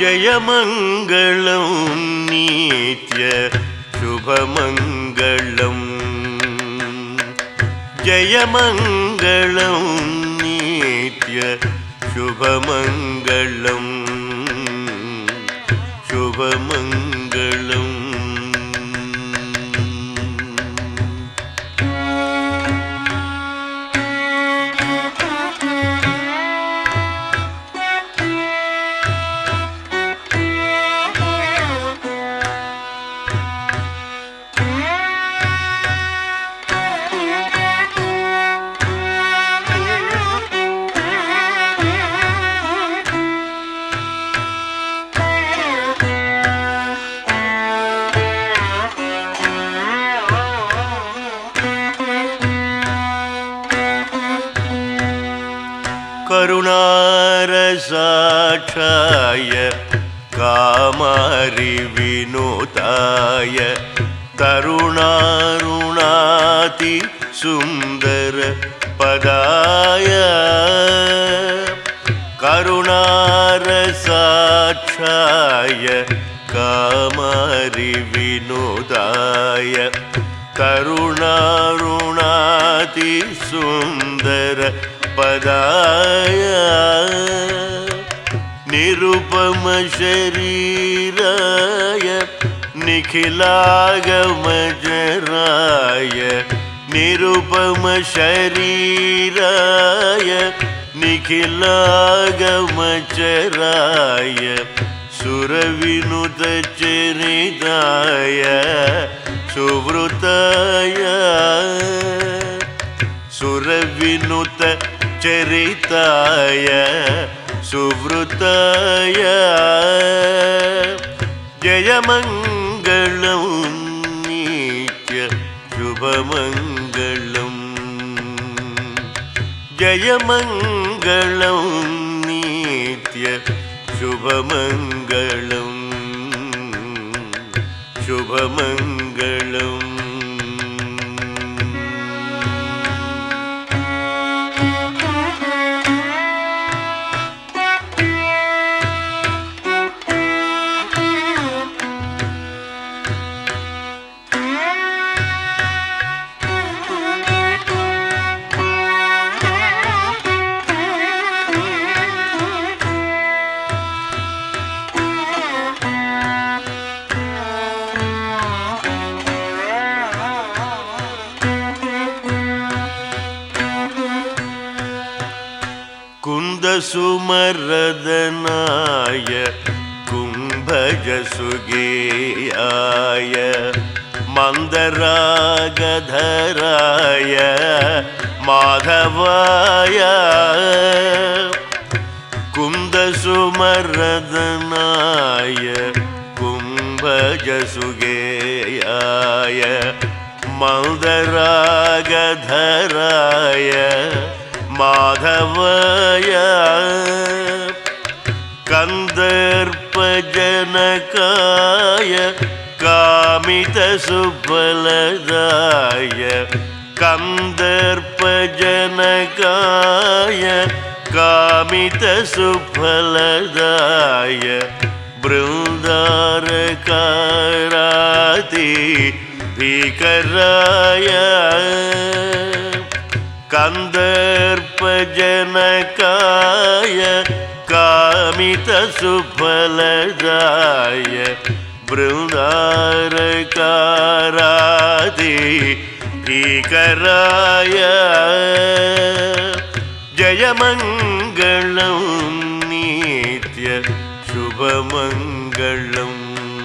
जयमङ्गलं नित्य शुभमङ्गलं जयमङ्गलं नित्य शुभमङ्गलं शुभमङ्गलम् करुणारसाक्षाय कामारिविनुताय तरुणारुणाति सुन्दर पदाय करुणारसाक्षाय कामारिविनुताय तरुणारुणाति सुन्दर पदाय निरुपम शरीराय निखिलागमजराय निरुपम शरीराय निखिलागमचराय सुरविनुत चरिताय सुवृताय सुरविनुत चरिताय सुवृताय जयमङ्गलं नित्य शुभमङ्गलं जयमङ्गलं नित्य शुभमङ्गलं शुभमङ्गलम् कुन्दसुमरदनाय कुम्भजसुगेयाय मन्दरागधराय माधवाय कुन्दसुमरदनाय कुम्भजसुगेयाय मन्दरागधराय माधवाय कन्दर्पजनकाय कामितसुफलदाय कन्दर्पजनकाय कामितसुफलदाय बृन्दारकाराति भीकराय कन्दर्पजनकाय कामितसुफलदाय बृन्दारकारादि भीकराय जयमङ्गलं नित्य शुभमङ्गलं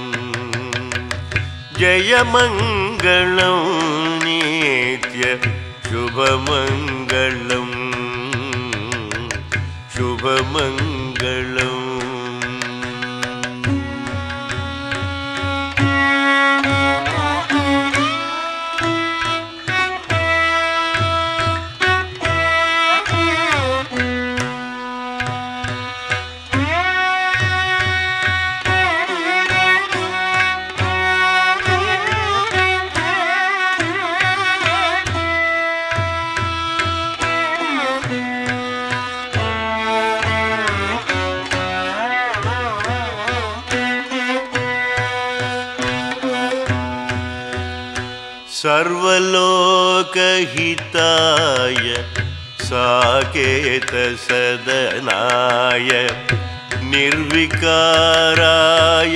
जयमङ्गलं नित्य शुभमङ्गलं शुभमङ्गलम् सर्वलोकहिताय साकेतसदनाय निर्विकाराय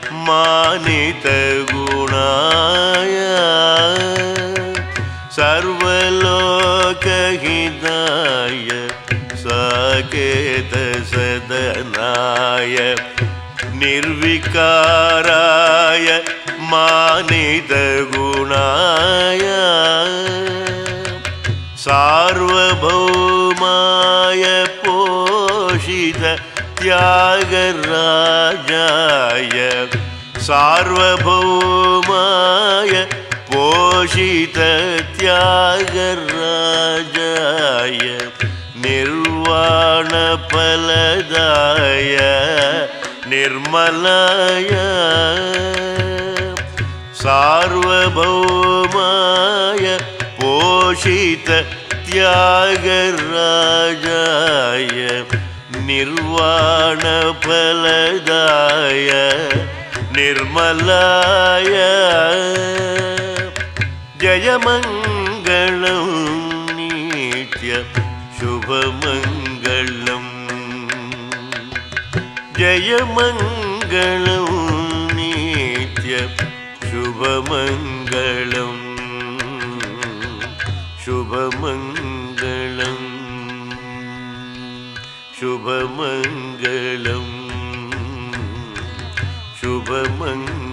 मानितगुणाय सर्वलोकहिताय साकेतसदनाय निर्विकाराय मानितगुणाय सार्वभौमाय पोषित त्यागराजाय सार्वभौमाय पोषित त्यागराजाय निर्वाणफलदाय निर्मलाय सार्वभौमाय पोषित त्यागराजाय निर्वाणफलदाय निर्मलाय जयमङ्गलं नित्य शुभमङ्गलम् जयमङ्गलं नित्य शुभमङ्गलम् शुभमङ्गलं शुभमङ्गलं शुभमङ्गलम्